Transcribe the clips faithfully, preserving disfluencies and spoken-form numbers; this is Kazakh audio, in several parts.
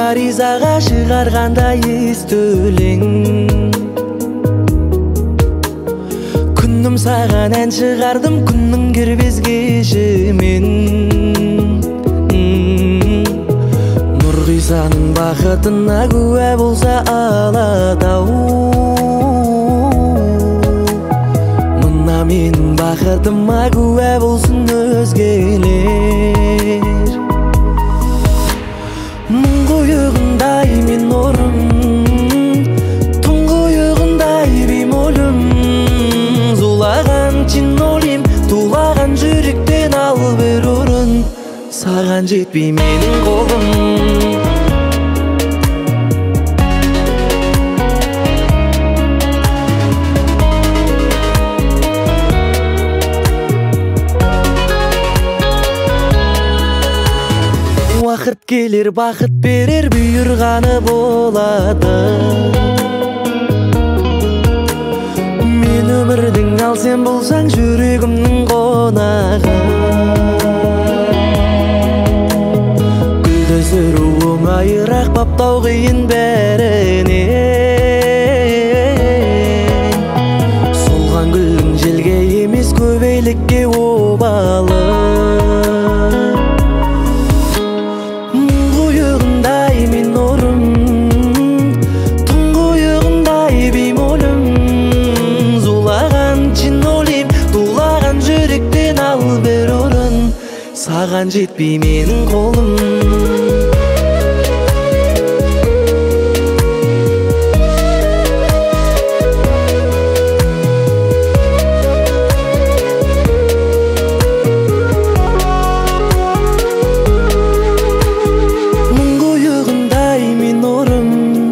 аризага чыгаргандай эстөлең. Күнүм саган ән чыгардым күннүң кирбез кешимен. Нур кыйсанын бакытына күбө болса Алатау. Мына менин бакытыма күбө болсун өзгелер. Мұңғойығындай мен орым, тұңғойығындай беймолым. Зулаған чин олим, тулаған жүректен ал бір орын. Саған жетпей менің қолым. Вақыт келер, бақыт берер, бұйырғаны болады. Мен өмірдің ал сен болсаң жүрегімнің қонағы. Гүлді сүру оңайырақ, баптау қиын бәрінен. Солған гүлдің желге емес көбейлікке обалы. Саған жетпей менің қолым. Мұңғойығындай мен орым,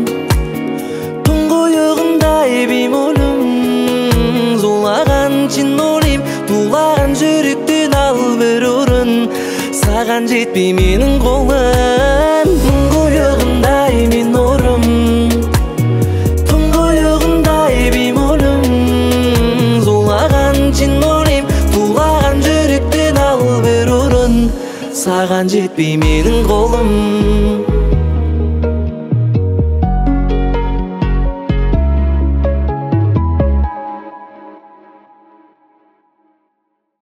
тұңғойығындай беймолым. Зулаған чин олим, тулаған жүректен ал бір орын. Саған жетпей менің қолым. Мұңғойығындай мен орым, тұңғойығындай беймолым. Зулаған чин олим, тулаған жүректен ал бір орын. Саған жетпей менің қолым.